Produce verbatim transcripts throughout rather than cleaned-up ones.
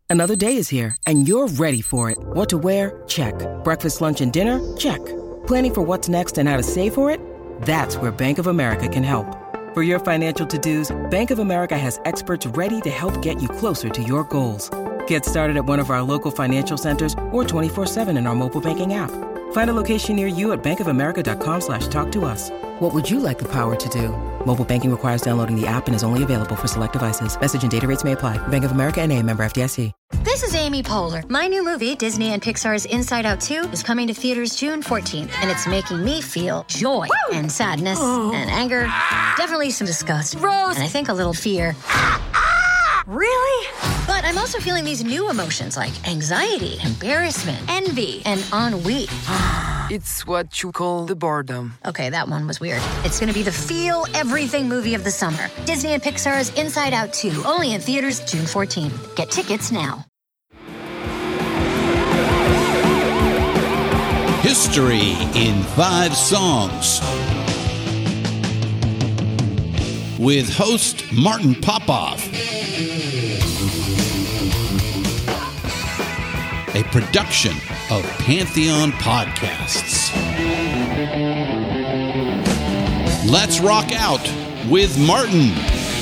Another day is here, and you're ready for it. What to wear? Check. Breakfast, lunch, and dinner? Check. Planning for what's next and how to save for it? That's where Bank of America can help. For your financial to-dos, Bank of America has experts ready to help get you closer to your goals. Get started at one of our local financial centers or twenty-four seven in our mobile banking app. Find a location near you at bankofamerica.com slash talk to us. What would you like the power to do? Mobile banking requires downloading the app and is only available for select devices. Message and data rates may apply. Bank of America N A, member F D I C. This is Amy Poehler. My new movie, Disney and Pixar's Inside Out two, is coming to theaters June fourteenth, and it's making me feel joy Woo! and sadness oh. and anger, definitely some disgust, Rose. and I think a little fear. Really? But I'm also feeling these new emotions like anxiety, embarrassment, envy, and ennui. It's what you call the boredom. Okay, that one was weird. It's going to be the feel everything movie of the summer. Disney and Pixar's Inside Out two, only in theaters June fourteenth. Get tickets now. History in Five Songs with host Martin Popoff. A production of Pantheon Podcasts. Let's rock out with Martin.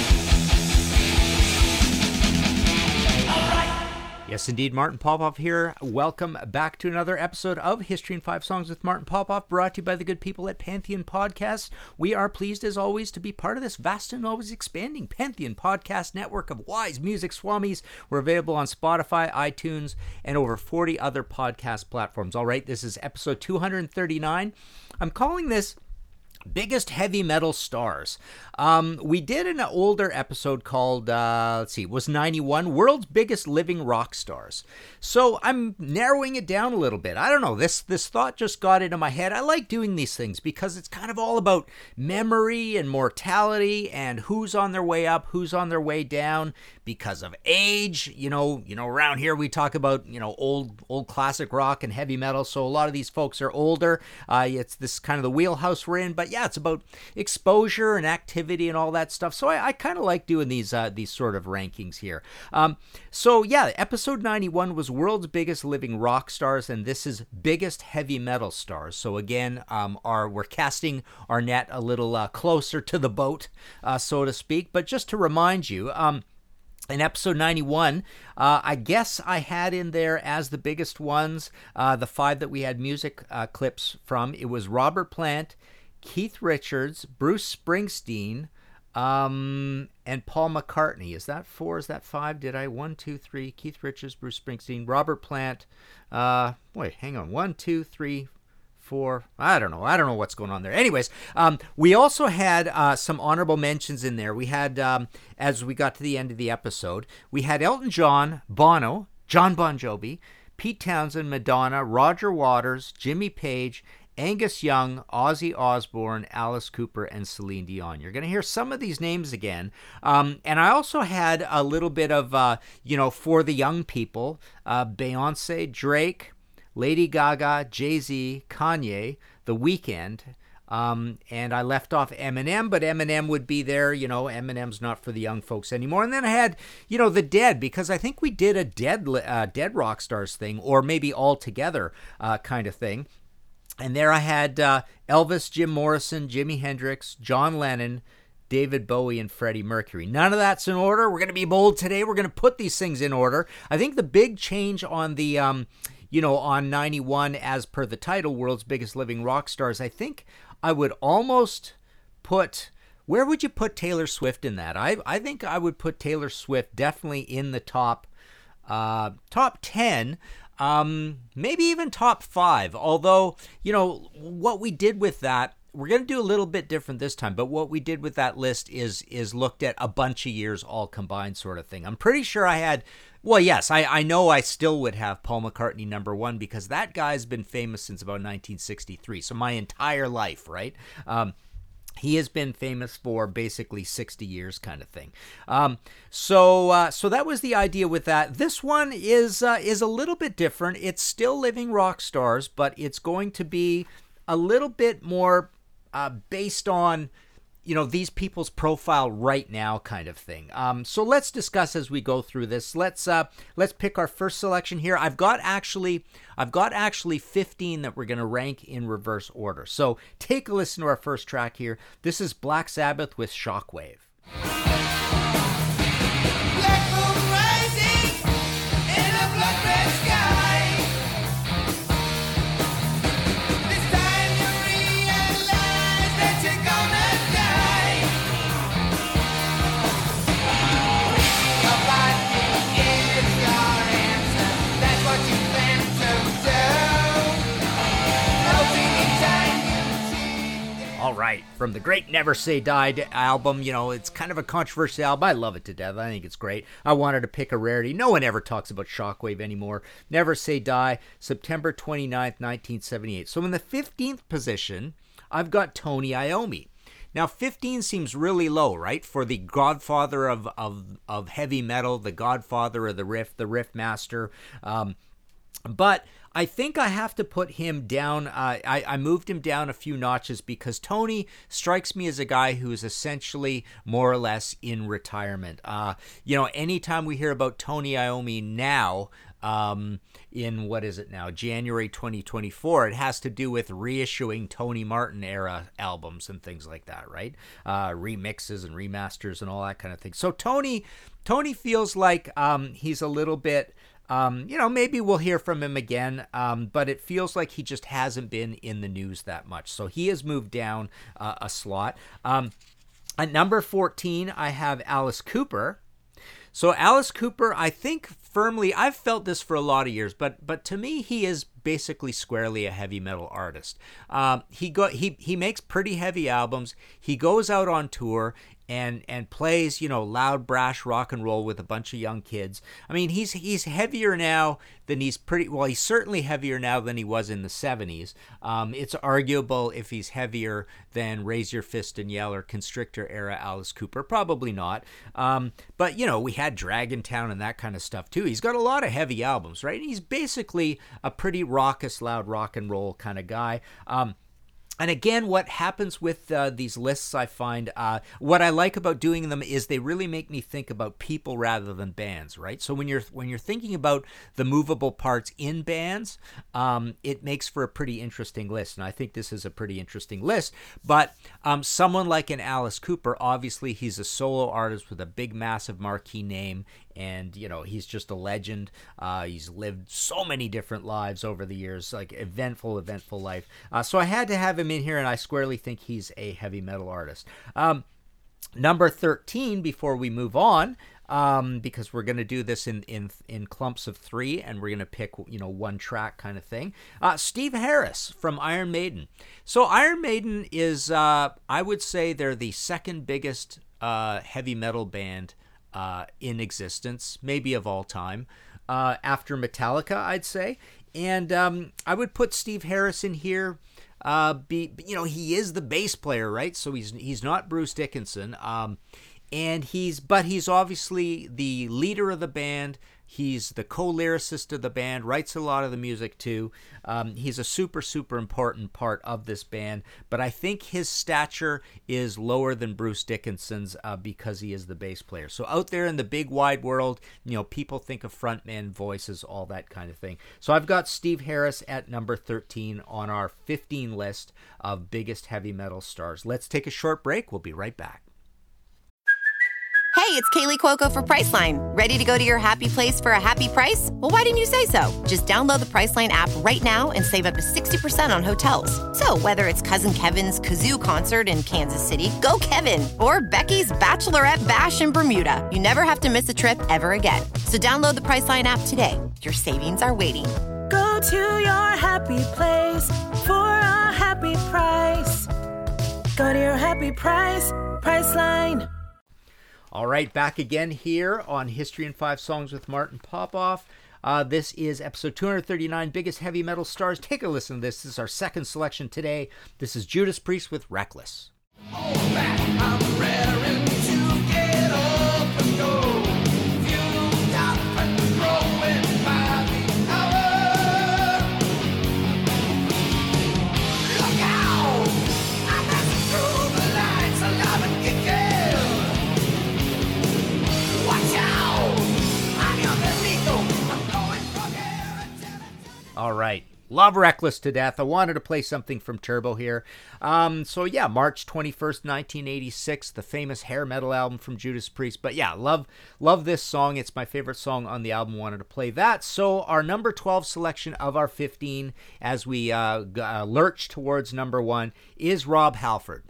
Yes, indeed. Martin Popoff here. Welcome back to another episode of History in Five Songs with Martin Popoff, brought to you by the good people at Pantheon Podcasts. We are pleased, as always, to be part of this vast and always expanding Pantheon Podcast network of wise music swamis. We're available on Spotify, iTunes, and over forty other podcast platforms. All right, this is episode two hundred thirty-nine. I'm calling this Biggest Heavy Metal Stars. Um, we did an older episode called, uh, let's see, it was ninety-one, World's Biggest Living Rock Stars. So I'm narrowing it down a little bit. I don't know, this this thought just got into my head. I like doing these things because it's kind of all about memory and mortality and who's on their way up, who's on their way down because of age. You know, you know, around here we talk about, you know, old old classic rock and heavy metal. So a lot of these folks are older. Uh, it's this kind of the wheelhouse we're in. But yeah, it's about exposure and activity and all that stuff. So I, I kind of like doing these uh, these sort of rankings here. Um, so yeah, episode ninety-one was World's Biggest Living Rock Stars, and this is Biggest Heavy Metal Stars. So again, um, our we're casting our net a little uh, closer to the boat, uh, so to speak. But just to remind you, um, in episode ninety-one, uh, I guess I had in there as the biggest ones, uh, the five that we had music uh, clips from. It was Robert Plant, Keith Richards, Bruce Springsteen, um, and Paul McCartney. Is that four? Is that five? Did I? One, two, three. Keith Richards, Bruce Springsteen, Robert Plant. Uh, wait, hang on. One, two, three, four. I don't know. I don't know what's going on there. Anyways, um, we also had uh, some honorable mentions in there. We had, um, as we got to the end of the episode, we had Elton John, Bono, John Bon Jovi, Pete Townsend, Madonna, Roger Waters, Jimmy Page, Angus Young, Ozzy Osbourne, Alice Cooper, and Celine Dion. You're going to hear some of these names again. Um, and I also had a little bit of, uh, you know, for the young people, uh, Beyonce, Drake, Lady Gaga, Jay-Z, Kanye, The Weeknd. Um, and I left off Eminem, but Eminem would be there. You know, Eminem's not for the young folks anymore. And then I had, you know, the Dead, because I think we did a Dead, uh, Dead Rock Stars thing, or maybe all together uh, kind of thing. And there I had uh, Elvis, Jim Morrison, Jimi Hendrix, John Lennon, David Bowie, and Freddie Mercury. None of that's in order. We're going to be bold today. We're going to put these things in order. I think the big change on the, um, you know, on ninety-one, as per the title, World's Biggest Living Rock Stars, I think I would almost put, where would you put Taylor Swift in that? I I think I would put Taylor Swift definitely in the top, uh, top ten. Um, maybe even top five, although, you know, what we did with that, we're going to do a little bit different this time, but what we did with that list is is looked at a bunch of years all combined sort of thing. I'm pretty sure I had, well, yes, I, I know I still would have Paul McCartney number one, because that guy's been famous since about nineteen sixty-three, so my entire life, right? Um, He has been famous for basically sixty years kind of thing. Um, so uh, so that was the idea with that. This one is uh, is a little bit different. It's still Living Rock Stars, but it's going to be a little bit more uh, based on, you know, these people's profile right now kind of thing. Um, so let's discuss as we go through this. Let's uh, let's pick our first selection here. I've got actually I've got actually fifteen that we're going to rank in reverse order. So take a listen to our first track here. This is Black Sabbath with Shockwave. Black moon rising in a blood red sky. This time you realize that you're gonna die. Your body is your answer. That's what you plan to do. No feeling time you cheat. All right, from the great Never Say Die album, you know, it's kind of a controversial album. I love it to death. I think it's great. I wanted to pick a rarity. No one ever talks about Shockwave anymore. Never Say Die, September twenty-ninth, nineteen seventy-eight. So in the fifteenth position, I've got Tony Iommi. Now, fifteen seems really low, right? For the godfather of of, of heavy metal, the godfather of the riff, the riff master. Um, but I think I have to put him down. Uh, I, I moved him down a few notches because Tony strikes me as a guy who is essentially more or less in retirement. Uh, you know, anytime we hear about Tony Iommi now, um, in what is it now, January twenty twenty-four, it has to do with reissuing Tony Martin era albums and things like that, right? Uh, remixes and remasters and all that kind of thing. So Tony, Tony feels like um, he's a little bit. Um, you know, maybe we'll hear from him again, um, but it feels like he just hasn't been in the news that much. So he has moved down uh, a slot. Um, at number fourteen, I have Alice Cooper. So Alice Cooper, I think firmly, I've felt this for a lot of years, but but to me, he is basically squarely a heavy metal artist. Um, he go he he makes pretty heavy albums. He goes out on tour and and plays, you know, loud, brash rock and roll with a bunch of young kids. I mean, he's he's heavier now than he's pretty, well, he's certainly heavier now than he was in the seventies. Um, it's arguable if he's heavier than Raise Your Fist and Yell or Constrictor era Alice Cooper. Probably not. Um, but, you know, we had Dragontown and that kind of stuff too. He's got a lot of heavy albums, right? And he's basically a pretty raucous, loud rock and roll kind of guy. Um, And again, what happens with uh, these lists, I find, uh, what I like about doing them is they really make me think about people rather than bands, right? So when you're when you're thinking about the movable parts in bands, um, it makes for a pretty interesting list, and I think this is a pretty interesting list. But um, someone like an Alice Cooper, obviously he's a solo artist with a big, massive marquee name, and, you know, he's just a legend. Uh, he's lived so many different lives over the years, like eventful, eventful life. Uh, so I had to have him in here, and I squarely think he's a heavy metal artist. Um, number thirteen, before we move on, um, because we're going to do this in, in in clumps of three, and we're going to pick, you know, one track kind of thing. Uh, Steve Harris from Iron Maiden. So Iron Maiden is, uh, I would say they're the second biggest uh, heavy metal band Uh, in existence, maybe of all time, uh, after Metallica, I'd say. And um, I would put Steve Harris in here. Uh, be you know, he is the bass player, right? So he's he's not Bruce Dickinson. Um, and he's but he's obviously the leader of the band. He's the co-lyricist of the band, writes a lot of the music too. Um, he's a super, super important part of this band, but I think his stature is lower than Bruce Dickinson's uh, because he is the bass player. So out there in the big wide world, you know, people think of frontman voices, all that kind of thing. So I've got Steve Harris at number thirteen on our fifteen list of biggest heavy metal stars. Let's take a short break. We'll be right back. Hey, it's Kaylee Cuoco for Priceline. Ready to go to your happy place for a happy price? Well, why didn't you say so? Just download the Priceline app right now and save up to sixty percent on hotels. So whether it's Cousin Kevin's Kazoo Concert in Kansas City, go Kevin, or Becky's Bachelorette Bash in Bermuda, you never have to miss a trip ever again. So download the Priceline app today. Your savings are waiting. Go to your happy place for a happy price. Go to your happy price, Priceline. All right, back again here on History in Five Songs with Martin Popoff. Uh, this is episode two hundred thirty-nine, Biggest Heavy Metal Stars. Take a listen to this. This is our second selection today. This is Judas Priest with Reckless. Oh, man, I'm raring to get up and go. Fueled up and growing by the hour. Look out! I'm passing through the lights, alive All right. Love Reckless to death. I wanted to play something from Turbo here. Um, so yeah, March twenty-first, nineteen eighty-six, the famous hair metal album from Judas Priest. But yeah, love love this song. It's my favorite song on the album. Wanted to play that. So our number twelve selection of our fifteen, as we uh, uh, lurch towards number one, is Rob Halford.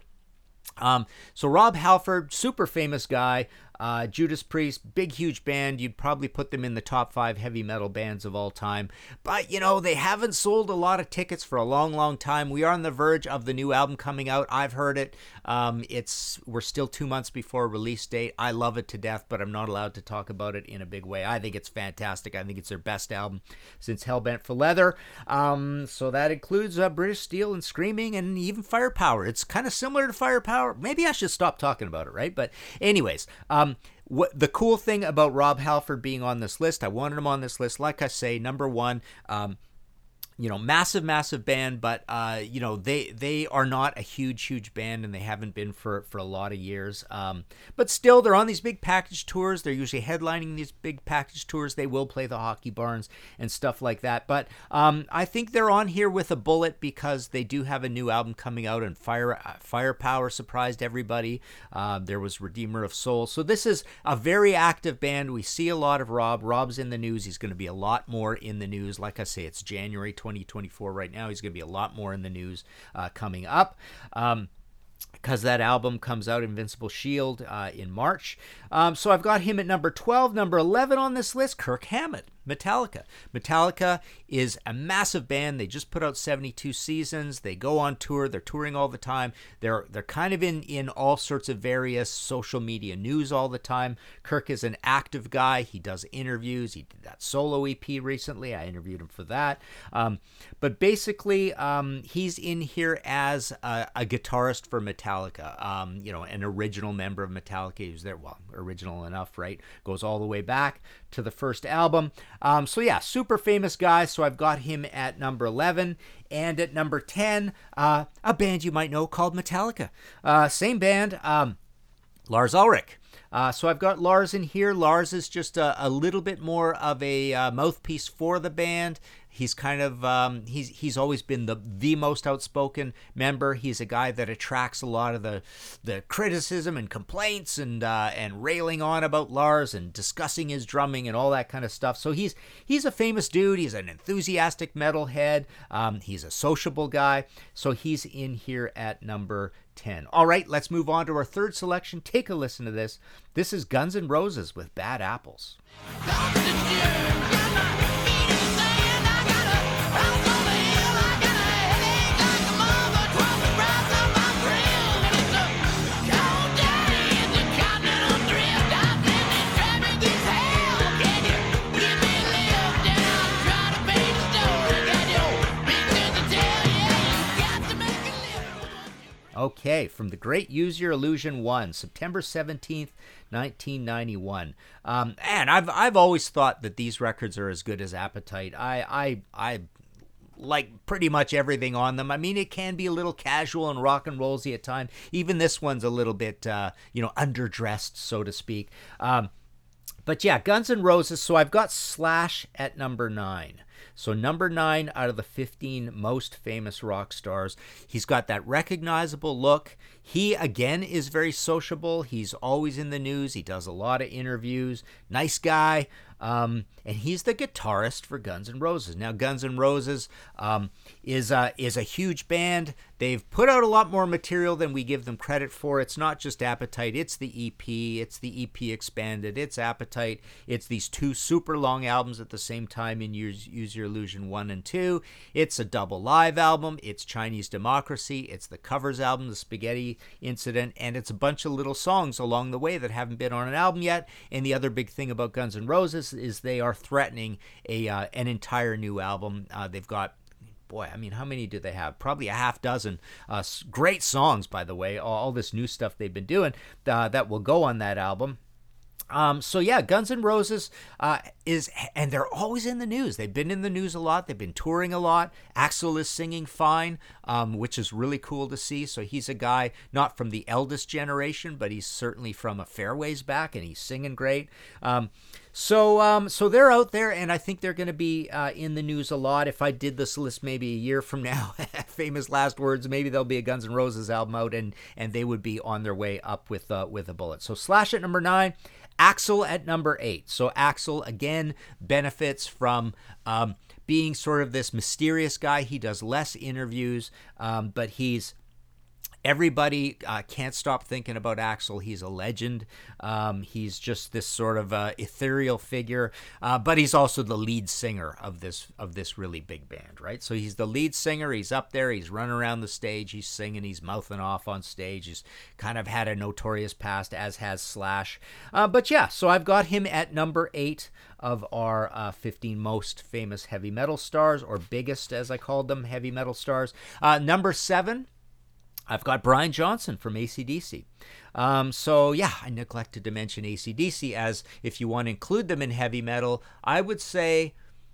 Um, so Rob Halford, super famous guy. Uh, Judas Priest, big, huge band. You'd probably put them in the top five heavy metal bands of all time. But, you know, they haven't sold a lot of tickets for a long, long time. We are on the verge of the new album coming out. I've heard it. Um, it's we're still two months before release date. I love it to death, but I'm not allowed to talk about it in a big way. I think it's fantastic. I think it's their best album since Hellbent for Leather. Um, so that includes uh, British Steel and Screaming and even Firepower. It's kind of similar to Firepower. Maybe I should stop talking about it, right? But anyways, um, What the cool thing about Rob Halford being on this list, I wanted him on this list, like I say, number one, um, you know, massive, massive band, but, uh, you know, they they are not a huge, huge band, and they haven't been for, for a lot of years. Um, but still, they're on these big package tours. They're usually headlining these big package tours. They will play the hockey barns and stuff like that. But um, I think they're on here with a bullet because they do have a new album coming out, and Fire uh, Firepower surprised everybody. Uh, there was Redeemer of Souls. So this is a very active band. We see a lot of Rob. Rob's in the news. He's going to be a lot more in the news. Like I say, it's January twenty twenty-four right now. He's going to be a lot more in the news uh, coming up. Um, because that album comes out, Invincible Shield, uh, in March. Um, so I've got him at number twelve. Number eleven on this list, Kirk Hammett, Metallica. Metallica is a massive band. They just put out seventy-two seasons. They go on tour. They're touring all the time. They're they're kind of in, in all sorts of various social media news all the time. Kirk is an active guy. He does interviews. He did that solo E P recently. I interviewed him for that. Um, but basically, um, he's in here as a, a guitarist for Metallica. Um, you know, an original member of Metallica. He was there, well, original enough, right? Goes all the way back to the first album. Um, so yeah, super famous guy. So I've got him at number eleven. And at number ten, uh, a band you might know called Metallica. Uh, same band, um, Lars Ulrich. Uh, so I've got Lars in here. Lars is just a, a little bit more of a uh, mouthpiece for the band. He's kind of um, he's he's always been the the most outspoken member. He's a guy that attracts a lot of the the criticism and complaints and uh, and railing on about Lars and discussing his drumming and all that kind of stuff. So he's he's a famous dude. He's an enthusiastic metalhead. Um, he's a sociable guy. So he's in here at number ten. All right, let's move on to our third selection. Take a listen to this. This is Guns N' Roses with Bad Apples. Okay, from the great Use Your Illusion one, September seventeenth, nineteen ninety-one. Um, and I've I've always thought that these records are as good as Appetite. I I I like pretty much everything on them. I mean, it can be a little casual and rock and rollsy at times. Even this one's a little bit uh, you know, underdressed, so to speak. Um, but yeah, Guns N' Roses. So I've got Slash at number nine. So number nine out of the fifteen most famous rock stars. He's got that recognizable look. He, again, is very sociable. He's always in the news. He does a lot of interviews. Nice guy. Um, and he's the guitarist for Guns N' Roses. Now, Guns N' Roses um, is, a, is a huge band. They've put out a lot more material than we give them credit for. It's not just Appetite. It's the E P. It's the E P Expanded. It's Appetite. It's these two super long albums at the same time in Use, Use Your Illusion one and two. It's a double live album. It's Chinese Democracy. It's the covers album, The Spaghetti Incident. And it's a bunch of little songs along the way that haven't been on an album yet. And the other big thing about Guns N' Roses is they are threatening a uh, an entire new album. Uh, they've got, boy, I mean, how many do they have? Probably a half dozen uh, great songs, by the way, all, all this new stuff they've been doing uh, that will go on that album. Um, so yeah, Guns N' Roses uh, is, and they're always in the news. They've been in the news a lot. They've been touring a lot. Axl is singing fine, um, which is really cool to see. So he's a guy not from the eldest generation, but he's certainly from a fair ways back, and he's singing great. Um, So, um, so they're out there, and I think they're going to be uh, in the news a lot. If I did this list maybe a year from now, famous last words, maybe there'll be a Guns N' Roses album out, and and they would be on their way up with uh, with a bullet. So Slash at number nine, Axl at number eight. So Axl again benefits from um, being sort of this mysterious guy. He does less interviews, um, but he's Everybody uh, can't stop thinking about Axl. He's a legend. Um, he's just this sort of uh, ethereal figure, uh, but he's also the lead singer of this of this really big band, right? So he's the lead singer. He's up there. He's running around the stage. He's singing. He's mouthing off on stage. He's kind of had a notorious past, as has Slash. Uh, but yeah, so I've got him at number eight of our uh, fifteen most famous heavy metal stars, or biggest, as I called them, heavy metal stars. Uh, number seven, I've got Brian Johnson from A C D C. Um, so, yeah, I neglected to mention A C D C, as if you want to include them in heavy metal, I would say,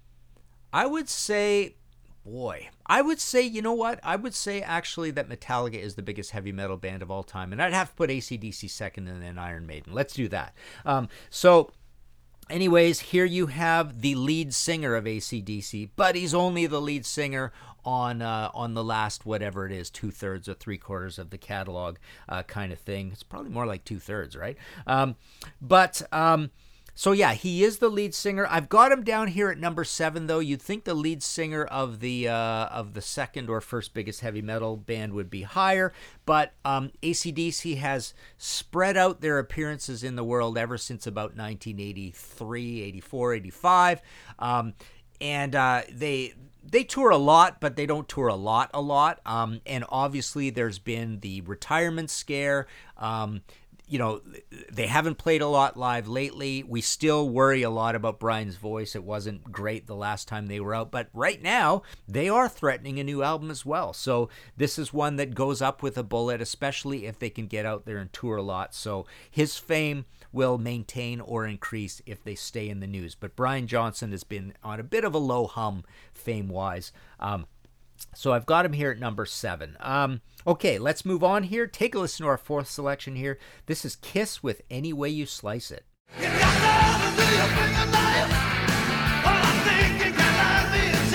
I would say, boy, I would say, you know what? I would say, actually, that Metallica is the biggest heavy metal band of all time. And I'd have to put A C D C second and then Iron Maiden. Let's do that. Um, so... Anyways, here you have the lead singer of A C D C, but he's only the lead singer on uh, on the last, whatever it is, two-thirds or three-quarters of the catalog uh, kind of thing. It's probably more like two-thirds, right? Um, but... Um, So yeah, he is the lead singer. I've got him down here at number seven, though. You'd think the lead singer of the uh, of the second or first biggest heavy metal band would be higher, but um, A C D C has spread out their appearances in the world ever since about nineteen eighty-three, eighty-four, eighty-five, um, and uh, they they tour a lot, but they don't tour a lot, a lot. Um, and obviously, there's been the retirement scare. Um, You know, they haven't played a lot live lately. We still worry a lot about Brian's voice. It wasn't great the last time they were out. But right now, they are threatening a new album as well. So this is one that goes up with a bullet, especially if they can get out there and tour a lot. So his fame will maintain or increase if they stay in the news. But Brian Johnson has been on a bit of a low hum fame-wise. Um, So I've got him here at number seven. Um, okay, let's move on here. Take a listen to our fourth selection here. This is Kiss with Any Way You Slice It. You got love into your fingernails. Well, I think you got love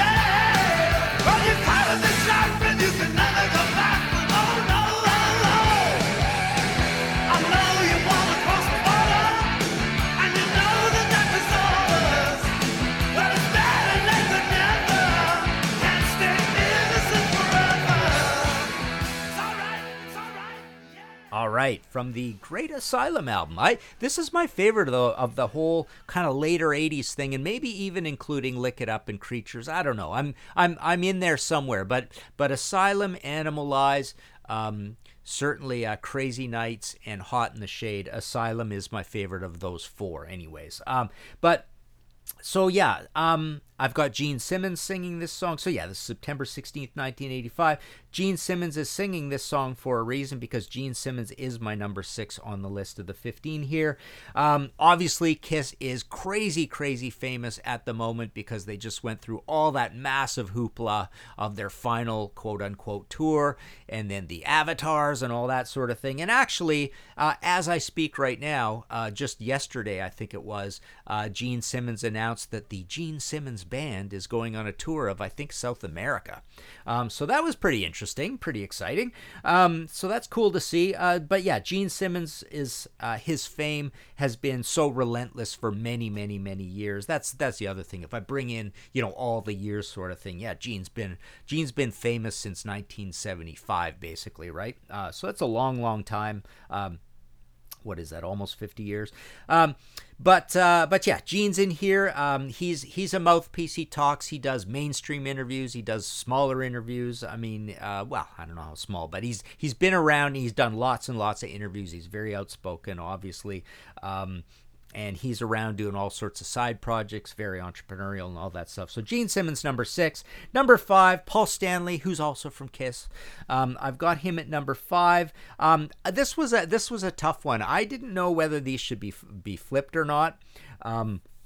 inside. Well, you caught in the shop and you can never go back. Oh, no, no, no. I know you want to cross the border, and you know that that was orders. Well, it's better late than never. Can't stay innocent forever. It's all right, it's all right, yeah. All right, from the Great Asylum album. I this is my favorite though of the whole kind of later eighties thing, and maybe even including Lick It Up and Creatures. I don't know. I'm I'm I'm in there somewhere, but but Asylum, Animalize, um, certainly uh, Crazy Nights, and Hot in the Shade. Asylum is my favorite of those four, anyways. Um, but so yeah, um, I've got Gene Simmons singing this song. So yeah, this is September sixteenth, nineteen eighty-five. Gene Simmons is singing this song for a reason, because Gene Simmons is my number six on the list of the fifteen here. Um, obviously, Kiss is crazy, crazy famous at the moment because they just went through all that massive hoopla of their final quote-unquote tour, and then the avatars and all that sort of thing. And actually, uh, as I speak right now, uh, just yesterday, I think it was, uh, Gene Simmons announced that the Gene Simmons Band is going on a tour of, I think, South America. Um, so that was pretty interesting, pretty exciting. Um, so that's cool to see. Uh, but yeah, Gene Simmons is uh, his fame has been so relentless for many, many, many years. That's that's the other thing. If I bring in, you know, all the years sort of thing, yeah, Gene's been Gene's been famous since nineteen seventy-five, basically, right? Uh, so that's a long, long time. Um, what is that? Almost fifty years. Um, But uh, but yeah, Gene's in here. Um, he's he's a mouthpiece. He talks. He does mainstream interviews. He does smaller interviews. I mean, uh, well, I don't know how small, but he's he's been around. He's done lots and lots of interviews. He's very outspoken, obviously. Um, And he's around doing all sorts of side projects, very entrepreneurial and all that stuff. So Gene Simmons, number six. Number five, Paul Stanley, who's also from Kiss. Um, I've got him at number five. Um, this was a this was a tough one. I didn't know whether these should be be flipped or not. Um,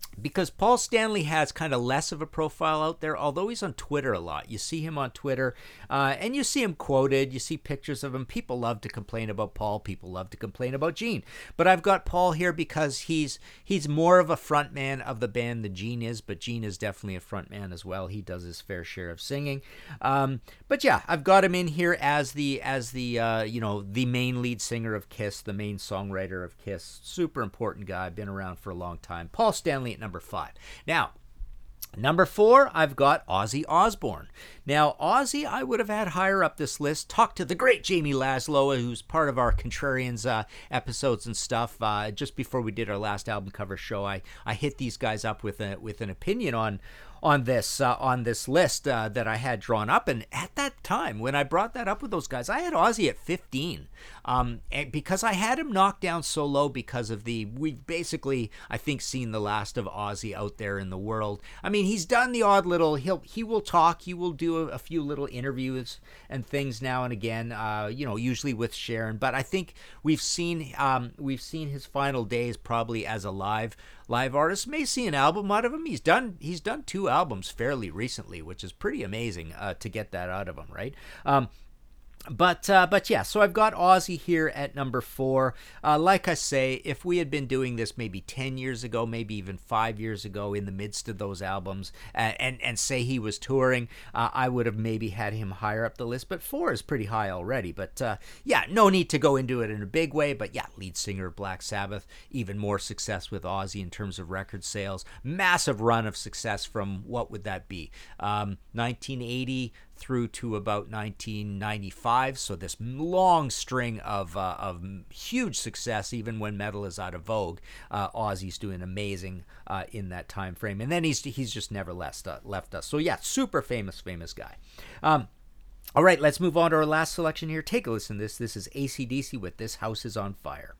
because Paul Stanley has kind of less of a profile out there, although he's on Twitter a lot. You see him on Twitter, uh, and you see him quoted. You see pictures of him. People love to complain about Paul. People love to complain about Gene. But I've got Paul here because he's he's more of a frontman of the band than Gene is, but Gene is definitely a frontman as well. He does his fair share of singing. Um, but yeah, I've got him in here as the as the uh, you know the main lead singer of Kiss, the main songwriter of Kiss. Super important guy. Been around for a long time. Paul Stanley at number five. Now, number four, I've got Ozzy Osbourne. Now, Ozzy, I would have had higher up this list. Talked to the great Jamie Laszlo, who's part of our Contrarians uh, episodes and stuff. Uh, just before we did our last album cover show, I, I hit these guys up with a, with an opinion on on this uh, on this list uh, that I had drawn up. And at that time, when I brought that up with those guys, I had Ozzy at fifteen. Um, and because I had him knocked down so low because of the, we've basically, I think, seen the last of Ozzy out there in the world. I mean, he's done the odd little, he'll, he will talk, he will do a, a few little interviews and things now and again, uh, you know, usually with Sharon. But I think we've seen, um, we've seen his final days probably as a live, live artist. May see an album out of him. He's done, he's done two albums fairly recently, which is pretty amazing uh, to get that out of him, right? Um, But uh, but yeah, so I've got Ozzy here at number four. Uh, like I say, if we had been doing this maybe ten years ago, maybe even five years ago, in the midst of those albums, uh, and and say he was touring, uh, I would have maybe had him higher up the list. But four is pretty high already. But uh, yeah, no need to go into it in a big way. But yeah, lead singer of Black Sabbath, even more success with Ozzy in terms of record sales. Massive run of success from, what would that be? Um, nineteen eighty through to about nineteen ninety-five, so this long string of uh, of huge success, even when metal is out of vogue. Uh, Ozzy's doing amazing uh, in that time frame, and then he's he's just never left uh, left us. So yeah, super famous, famous guy. Um, all right, let's move on to our last selection here. Take a listen to this. This is A C D C with "This House Is on Fire."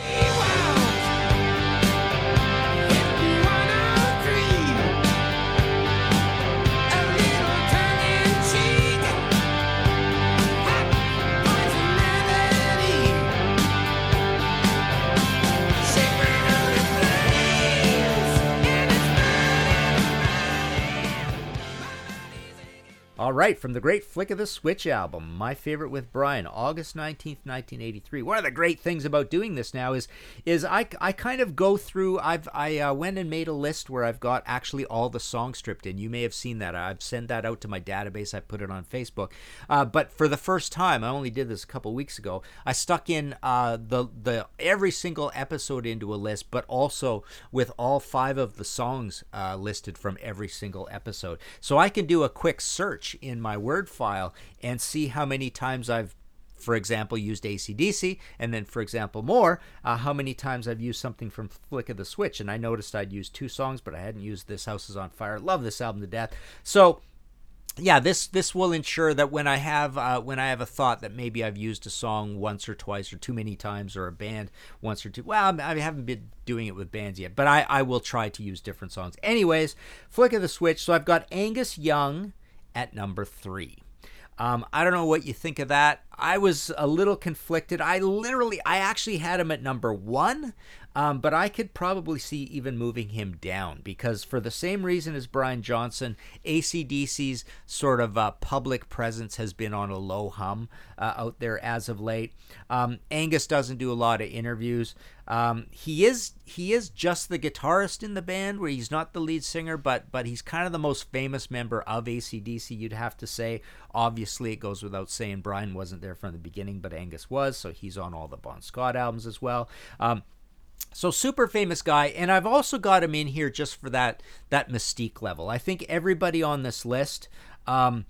All right, from the great Flick of the Switch album, My Favorite with Brian, August nineteenth, nineteen eighty-three. One of the great things about doing this now is is I, I kind of go through, I've I uh, went and made a list where I've got actually all the songs stripped in. You may have seen that. I've sent that out to my database. I put it on Facebook. Uh, but for the first time, I only did this a couple weeks ago, I stuck in uh, the the every single episode into a list, but also with all five of the songs uh, listed from every single episode. So I can do a quick search in my Word file and see how many times I've, for example, used A C D C, and then, for example, more, uh, how many times I've used something from Flick of the Switch. And I noticed I'd used two songs, but I hadn't used This House Is on Fire. Love this album to death. So yeah, this this will ensure that when I have uh, when I have a thought that maybe I've used a song once or twice or too many times, or a band once or two, well, I haven't been doing it with bands yet, but I, I will try to use different songs. Anyways, Flick of the Switch. So I've got Angus Young at number three. Um, I don't know what you think of that. I was a little conflicted. I literally, I actually had him at number one, um, but I could probably see even moving him down, because for the same reason as Brian Johnson, A C D C's sort of uh, public presence has been on a low hum uh, out there as of late. Um, Angus doesn't do a lot of interviews. Um, he is he is just the guitarist in the band, where he's not the lead singer, but but he's kind of the most famous member of A C D C, you'd have to say. Obviously, it goes without saying, Brian wasn't there from the beginning, but Angus was, so he's on all the Bon Scott albums as well. Um, So super famous guy, and I've also got him in here just for that that mystique level. I think everybody on this list, um,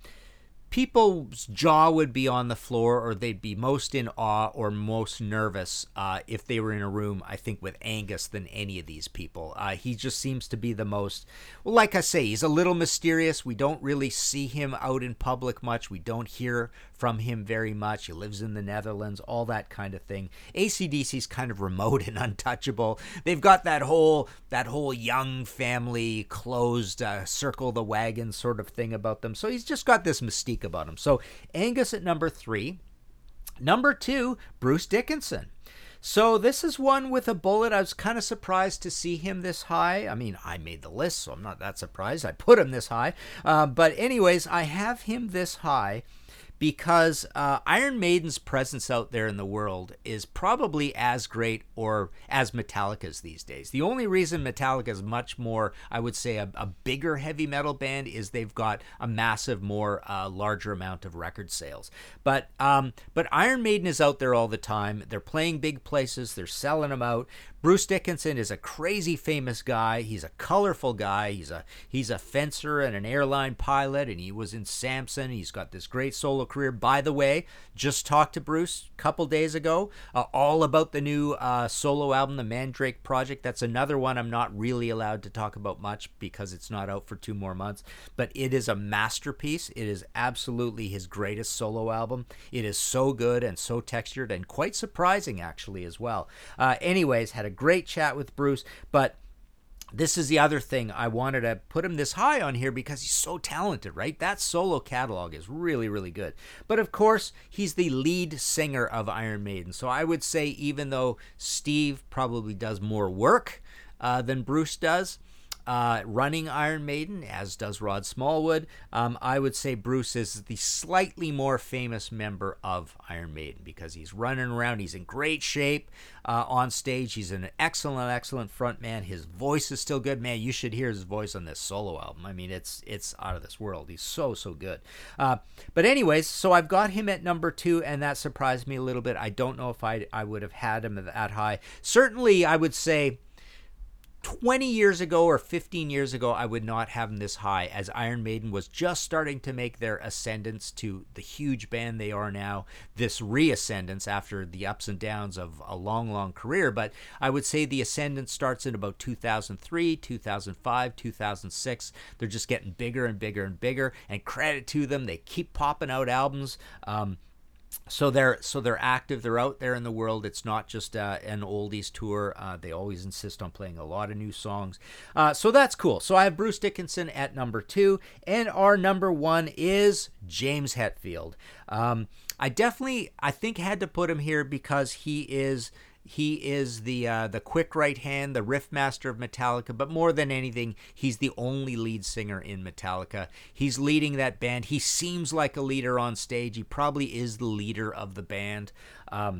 people's jaw would be on the floor, or they'd be most in awe or most nervous uh, if they were in a room, I think, with Angus than any of these people. Uh, he just seems to be the most, well, like I say, he's a little mysterious. We don't really see him out in public much. We don't hear from him very much. He lives in the Netherlands, all that kind of thing. A C D C's kind of remote and untouchable. They've got that whole that whole young family, closed, uh, circle the wagon sort of thing about them. So he's just got this mystique about him. So Angus at number three. Number two, Bruce Dickinson. So this is one with a bullet. I was kind of surprised to see him this high. I mean, I made the list, so I'm not that surprised. I put him this high. Uh, but anyways, I have him this high because uh, Iron Maiden's presence out there in the world is probably as great or as Metallica's these days. The only reason Metallica is much more, I would say, a, a bigger heavy metal band is they've got a massive, more uh, larger amount of record sales. But um, but Iron Maiden is out there all the time. They're playing big places. They're selling them out. Bruce Dickinson is a crazy famous guy. He's a colorful guy. He's a he's a fencer and an airline pilot, and he was in Samson. He's got this great solo career. By the way, just talked to Bruce a couple days ago, uh, all about the new uh, solo album, the Mandrake Project. That's another one I'm not really allowed to talk about much because it's not out for two more months. But it is a masterpiece. It is absolutely his greatest solo album. It is so good and so textured and quite surprising, actually, as well. Uh, anyways, had a great chat with Bruce, but this is the other thing. I wanted to put him this high on here because he's so talented, right? That solo catalog is really, really good. But of course, he's the lead singer of Iron Maiden. So I would say even though Steve probably does more work uh, than Bruce does, Uh, running Iron Maiden, as does Rod Smallwood, um, I would say Bruce is the slightly more famous member of Iron Maiden because he's running around. He's in great shape uh, on stage. He's an excellent, excellent front man. His voice is still good. Man, you should hear his voice on this solo album. I mean, it's it's out of this world. He's so, so good. Uh, but anyways, so I've got him at number two, and that surprised me a little bit. I don't know if I, I would have had him that high. Certainly, I would say twenty years ago or fifteen years ago, I would not have them this high, as Iron Maiden was just starting to make their ascendance to the huge band they are now, this reascendance after the ups and downs of a long, long career. But I would say the ascendance starts in about two thousand three, two thousand five, two thousand six. They're just getting bigger and bigger and bigger, and credit to them, they keep popping out albums. Um, So they're so they're active. They're out there in the world. It's not just uh, an oldies tour. Uh, they always insist on playing a lot of new songs. Uh, so that's cool. So I have Bruce Dickinson at number two, and our number one is James Hetfield. Um, I definitely, I think, had to put him here because he is. He is the uh, the quick right hand, the riff master of Metallica, but more than anything, he's the only lead singer in Metallica. He's leading that band. He seems like a leader on stage. He probably is the leader of the band. Um,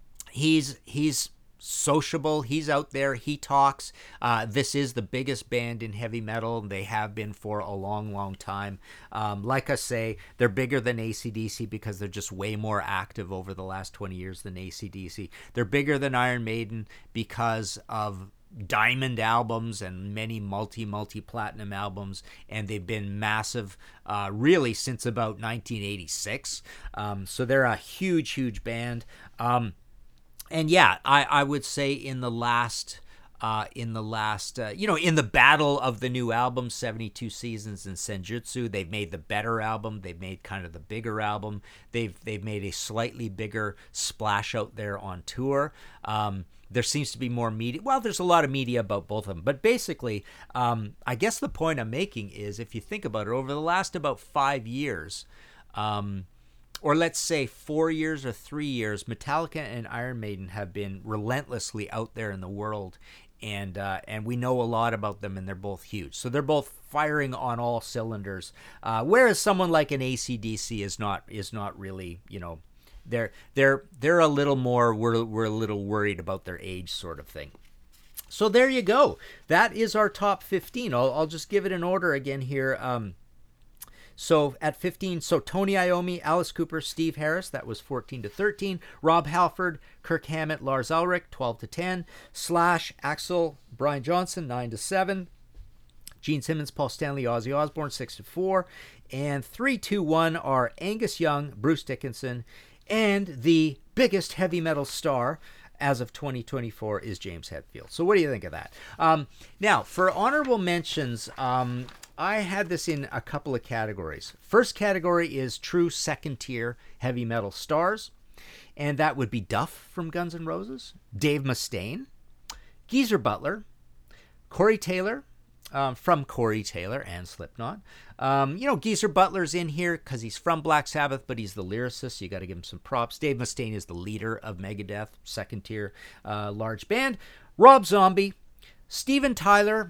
he's he's sociable. He's out there. He talks. Uh, this is the biggest band in heavy metal. They have been for a long, long time. Um, like I say, they're bigger than A C D C because they're just way more active over the last twenty years than A C D C. They're bigger than Iron Maiden because of diamond albums and many multi multi platinum albums, and they've been massive uh really since about nineteen eighty-six. Um so they're a huge huge band. um And yeah, I, I would say in the last, uh, in the last, uh, you know, in the battle of the new album, seventy-two Seasons and Senjutsu, they've made the better album. They've made kind of the bigger album. They've they've made a slightly bigger splash out there on tour. Um, there seems to be more media. Well, there's a lot of media about both of them. But basically, um, I guess the point I'm making is, if you think about it, over the last about five years, um, or let's say four years or three years, Metallica and Iron Maiden have been relentlessly out there in the world, and uh, and we know a lot about them, and they're both huge. So they're both firing on all cylinders. Uh, whereas someone like an A C D C is not is not really, you know, they're they're they're a little more we're we're a little worried about their age, sort of thing. So there you go. That is our top fifteen. I'll I'll just give it an order again here. Um, So at fifteen, so Tony Iommi, Alice Cooper, Steve Harris, that was fourteen to thirteen. Rob Halford, Kirk Hammett, Lars Ulrich, twelve to ten. Slash, Axl, Brian Johnson, nine to seven. Gene Simmons, Paul Stanley, Ozzy Osbourne, six to four. And three to one are Angus Young, Bruce Dickinson, and the biggest heavy metal star as of twenty twenty-four is James Hetfield. So what do you think of that? Um, now, for honorable mentions, um, I had this in a couple of categories. First category is true second tier heavy metal stars, and that would be Duff from Guns N' Roses, Dave Mustaine, Geezer Butler, Corey Taylor, um, from Corey Taylor and Slipknot. Um, you know, Geezer Butler's in here because he's from Black Sabbath, but he's the lyricist, so you got to give him some props. Dave Mustaine is the leader of Megadeth, second tier, uh, large band. Rob Zombie. Steven Tyler,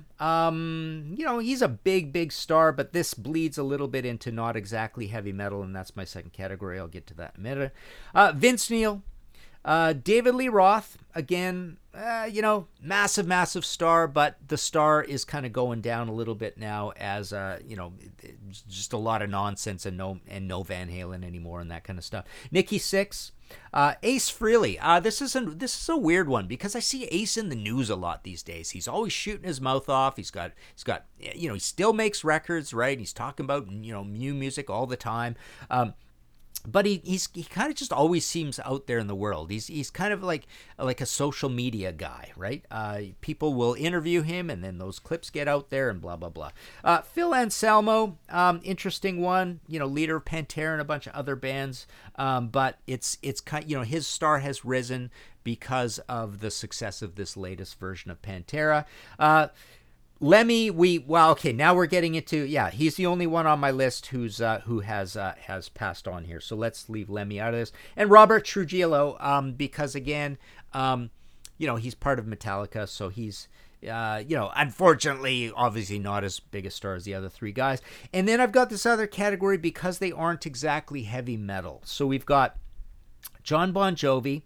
um, you know, he's a big, big star, but this bleeds a little bit into not exactly heavy metal, and that's my second category. I'll get to that in a minute. Uh, Vince Neil. Uh, David Lee Roth, again, uh, you know, massive, massive star, but the star is kind of going down a little bit now as, uh, you know, just a lot of nonsense and no and no Van Halen anymore and that kind of stuff. Nikki Sixx, uh, Ace Frehley. Uh, this is a this is a weird one because I see Ace in the news a lot these days. He's always shooting his mouth off. He's got he's got you know he still makes records, right? He's talking about you know new music all the time. Um, But he he's he kind of just always seems out there in the world. He's he's kind of like like a social media guy, right? Uh, people will interview him, and then those clips get out there, and blah blah blah. Uh, Phil Anselmo, um, interesting one. You know, leader of Pantera and a bunch of other bands. Um, but it's it's kind you know his star has risen because of the success of this latest version of Pantera. Uh, Lemmy, we well, okay. Now we're getting into yeah. He's the only one on my list who's uh, who has uh, has passed on here. So let's leave Lemmy out of this. And Robert Trujillo, um, because again, um, you know, he's part of Metallica, so he's uh, you know, unfortunately, obviously not as big a star as the other three guys. And then I've got this other category because they aren't exactly heavy metal. So we've got John Bon Jovi.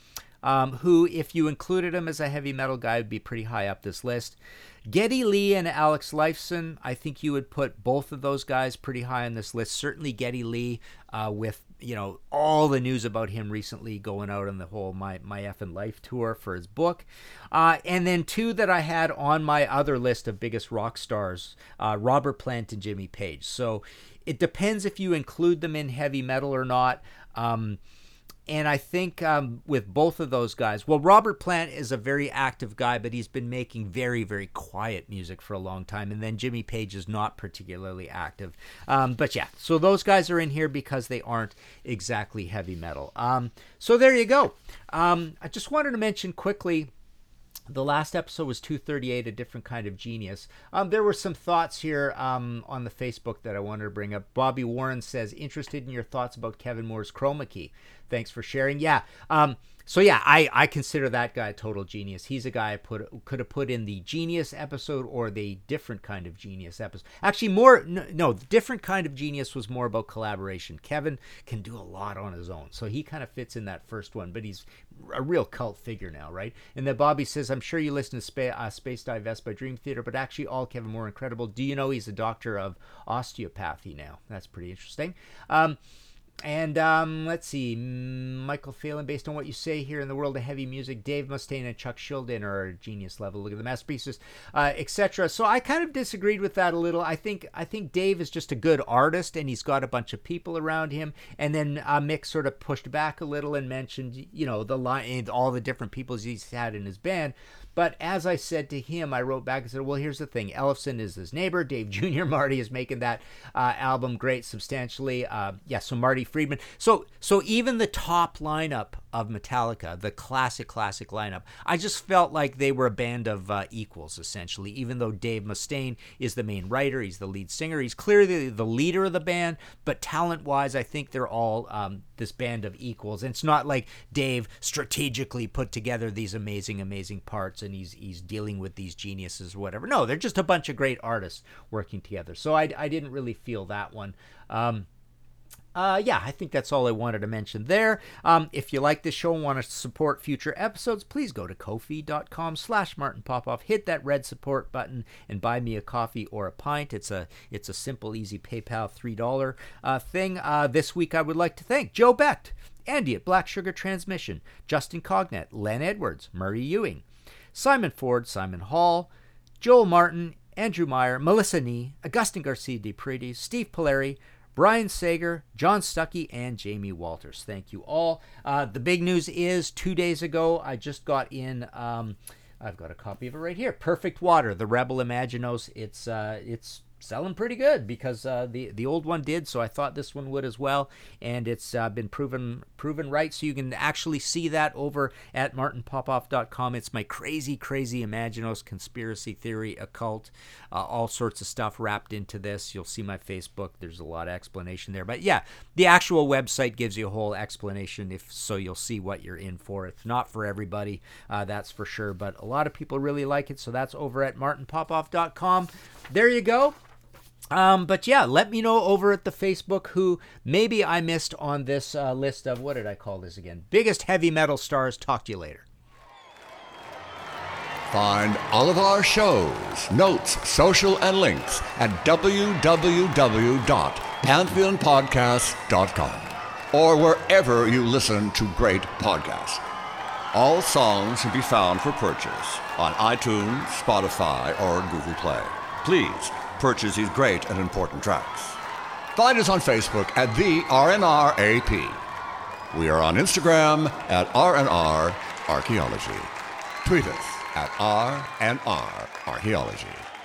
Um, who, if you included him as a heavy metal guy, would be pretty high up this list. Geddy Lee and Alex Lifeson, I think you would put both of those guys pretty high on this list. Certainly Geddy Lee, uh, with you know all the news about him recently going out on the whole My My Effin' Life tour for his book. Uh, and then two that I had on my other list of biggest rock stars, uh, Robert Plant and Jimmy Page. So it depends if you include them in heavy metal or not. Um, And I think um, with both of those guys, well, Robert Plant is a very active guy, but he's been making very, very quiet music for a long time. And then Jimmy Page is not particularly active. Um, but yeah, so those guys are in here because they aren't exactly heavy metal. Um, so there you go. Um, I just wanted to mention quickly, the last episode was two thirty-eight, A Different Kind of Genius. Um, there were some thoughts here um, on the Facebook that I wanted to bring up. Bobby Warren says, interested in your thoughts about Kevin Moore's Chroma Key. Thanks for sharing. Yeah. Um, so yeah, I, I consider that guy a total genius. He's a guy I put could have put in the Genius episode or the Different Kind of Genius episode. Actually, more no, no, the Different Kind of Genius was more about collaboration. Kevin can do a lot on his own, so he kind of fits in that first one. But he's a real cult figure now, right? And then Bobby says, I'm sure you listen to Spa- uh, Space Divest by Dream Theater, but actually all Kevin Moore incredible. Do you know he's a doctor of osteopathy now? That's pretty interesting. Um, And um, let's see, Michael Phelan, based on what you say here in the world of heavy music, Dave Mustaine and Chuck Schuldiner are at genius level. Look at the masterpieces, uh, et cetera. So I kind of disagreed with that a little. I think I think Dave is just a good artist, and he's got a bunch of people around him. And then uh, Mick sort of pushed back a little and mentioned, you know, the line, all the different people he's had in his band. But as I said to him, I wrote back and said, well, here's the thing. Ellefson is his neighbor. Dave Junior Marty is making that uh, album great substantially. Uh, yeah, so Marty Friedman. So so even the top lineup of Metallica, the classic, classic lineup, I just felt like they were a band of uh, equals, essentially, even though Dave Mustaine is the main writer. He's the lead singer. He's clearly the leader of the band. But talent-wise, I think they're all um, this band of equals. And it's not like Dave strategically put together these amazing, amazing parts and he's he's dealing with these geniuses or whatever. No, they're just a bunch of great artists working together. So I, I didn't really feel that one. Um, uh, yeah, I think that's all I wanted to mention there. Um, if you like this show and want to support future episodes, please go to ko-fi.com slash Martin Popoff. Hit that red support button and buy me a coffee or a pint. It's a it's a simple, easy PayPal three dollars uh, thing. Uh, this week I would like to thank Joe Becht, Andy at Black Sugar Transmission, Justin Cognet, Len Edwards, Murray Ewing, Simon Ford, Simon Hall, Joel Martin, Andrew Meyer, Melissa Nee, Augustin Garcia de Paredes, Steve Polari, Brian Sager, John Stuckey, and Jamie Walters. Thank you all. Uh, the big news is two days ago, I just got in, um, I've got a copy of it right here, Perfect Water, the Rebel Imaginos. It's, uh, it's selling pretty good because uh, the the old one did, so I thought this one would as well, and it's uh, been proven proven right. So you can actually see that over at martin popoff dot com. It's my crazy, crazy Imaginos conspiracy theory, occult, uh, all sorts of stuff wrapped into this. You'll see my Facebook. There's a lot of explanation there, but yeah, the actual website gives you a whole explanation, if so you'll see what you're in for. It's not for everybody, uh, that's for sure, but a lot of people really like it, so that's over at martin popoff dot com. There you go. Um, but yeah, let me know over at the Facebook who maybe I missed on this uh, list of, what did I call this again? Biggest heavy metal stars. Talk to you later. Find all of our shows, notes, social, and links at w w w dot pantheon podcast dot com or wherever you listen to great podcasts. All songs can be found for purchase on iTunes, Spotify, or Google Play. Please purchase these great and important tracks. Find us on Facebook at the R N R A P. We are on Instagram at R N R Archaeology. Tweet us at R N R Archaeology.